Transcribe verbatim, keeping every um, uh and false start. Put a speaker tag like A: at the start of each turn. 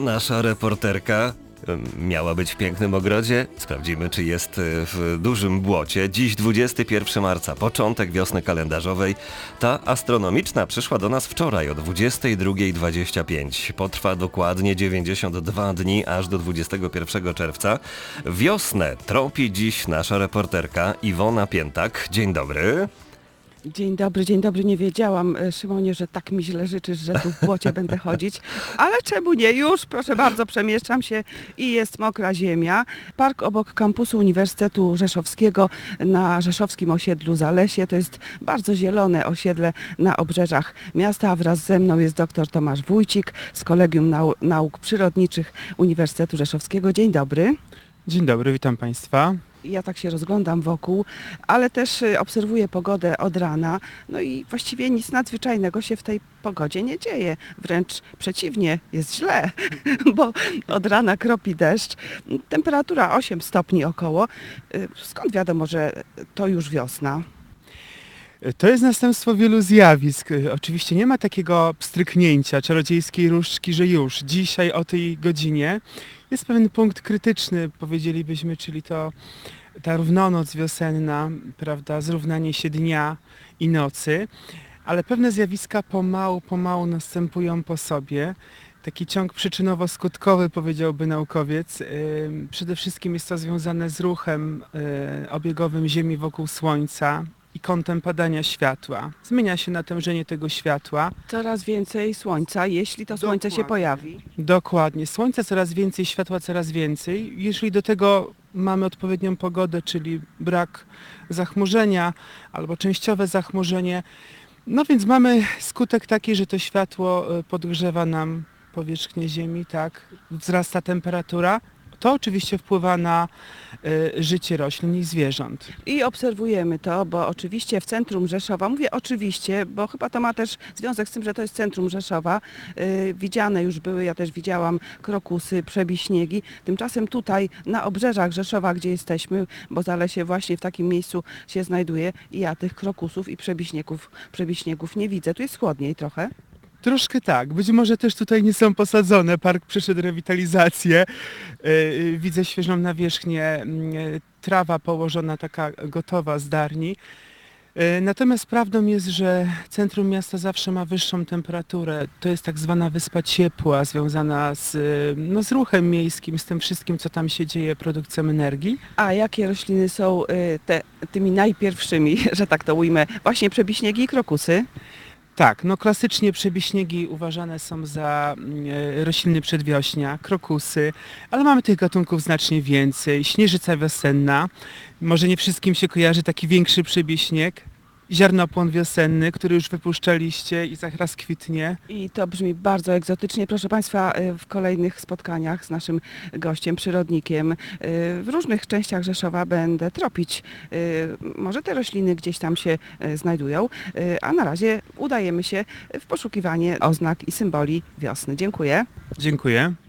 A: Nasza reporterka em, miała być w pięknym ogrodzie. Sprawdzimy, czy jest e, w dużym błocie. Dziś dwudziestego pierwszego marca, początek wiosny kalendarzowej. Ta astronomiczna przyszła do nas wczoraj o dwudziestej drugiej dwadzieścia pięć. Potrwa dokładnie dziewięćdziesiąt dwa dni, aż do dwudziestego pierwszego czerwca. Wiosnę tropi dziś nasza reporterka Iwona Piętak. Dzień dobry.
B: Dzień dobry, dzień dobry. Nie wiedziałam, e, Szymonie, że tak mi źle życzysz, że tu w błocie będę chodzić, ale czemu nie? Już, proszę bardzo, przemieszczam się i jest mokra ziemia. Park obok kampusu Uniwersytetu Rzeszowskiego na rzeszowskim osiedlu Zalesie. To jest bardzo zielone osiedle na obrzeżach miasta, a wraz ze mną jest dr Tomasz Wójcik z Kolegium Nau Nauk Przyrodniczych Uniwersytetu Rzeszowskiego. Dzień dobry.
C: Dzień dobry, witam Państwa.
B: Ja tak się rozglądam wokół, ale też y, obserwuję pogodę od rana. No i właściwie nic nadzwyczajnego się w tej pogodzie nie dzieje. Wręcz przeciwnie, jest źle, bo od rana kropi deszcz. Temperatura osiem stopni około. Y, Skąd wiadomo, że to już wiosna?
C: To jest następstwo wielu zjawisk. Oczywiście nie ma takiego pstryknięcia czarodziejskiej różdżki, że już dzisiaj o tej godzinie jest pewien punkt krytyczny, powiedzielibyśmy, czyli to ta równonoc wiosenna, prawda, zrównanie się dnia i nocy, ale pewne zjawiska pomału, pomału następują po sobie. Taki ciąg przyczynowo-skutkowy, powiedziałby naukowiec. Yy, Przede wszystkim jest to związane z ruchem yy, obiegowym Ziemi wokół Słońca i kątem padania światła. Zmienia się natężenie tego światła.
B: Coraz więcej słońca, jeśli to słońce się
C: Dokładnie.
B: pojawi.
C: Dokładnie. Słońca coraz więcej, światła coraz więcej. Jeżeli do tego mamy odpowiednią pogodę, czyli brak zachmurzenia albo częściowe zachmurzenie, no więc mamy skutek taki, że to światło y, podgrzewa nam powierzchnię Ziemi, tak, wzrasta temperatura. To oczywiście wpływa na y, życie roślin i zwierząt.
B: I obserwujemy to, bo oczywiście w centrum Rzeszowa, mówię oczywiście, bo chyba to ma też związek z tym, że to jest centrum Rzeszowa, yy, widziane już były, ja też widziałam krokusy, przebiśniegi. Tymczasem tutaj na obrzeżach Rzeszowa, gdzie jesteśmy, bo Zalesie właśnie w takim miejscu się znajduje, i ja tych krokusów i przebiśniegów, przebiśniegów nie widzę. Tu jest chłodniej trochę.
C: Troszkę tak. Być może też tutaj nie są posadzone. Park przeszedł rewitalizację. Yy, Widzę świeżą nawierzchnię, yy, trawa położona taka gotowa z darni. Yy, Natomiast prawdą jest, że centrum miasta zawsze ma wyższą temperaturę. To jest tak zwana wyspa ciepła, związana z, yy, no, z ruchem miejskim, z tym wszystkim, co tam się dzieje, produkcją energii.
B: A jakie rośliny są yy, te, tymi najpierwszymi, że tak to ujmę, właśnie przebiśniegi i krokusy?
C: Tak, no klasycznie przebiśniegi uważane są za e, rośliny przedwiośnia, krokusy, ale mamy tych gatunków znacznie więcej. Śnieżyca wiosenna, może nie wszystkim się kojarzy taki większy przebiśnieg, ziarnopłon wiosenny, który już wypuszczaliście i zaraz kwitnie.
B: I to brzmi bardzo egzotycznie. Proszę Państwa, y, w kolejnych spotkaniach z naszym gościem, przyrodnikiem, y, w różnych częściach Rzeszowa będę tropić. y, Może te rośliny gdzieś tam się y, znajdują, y, a na razie udajemy się w poszukiwanie oznak i symboli wiosny. Dziękuję.
C: Dziękuję.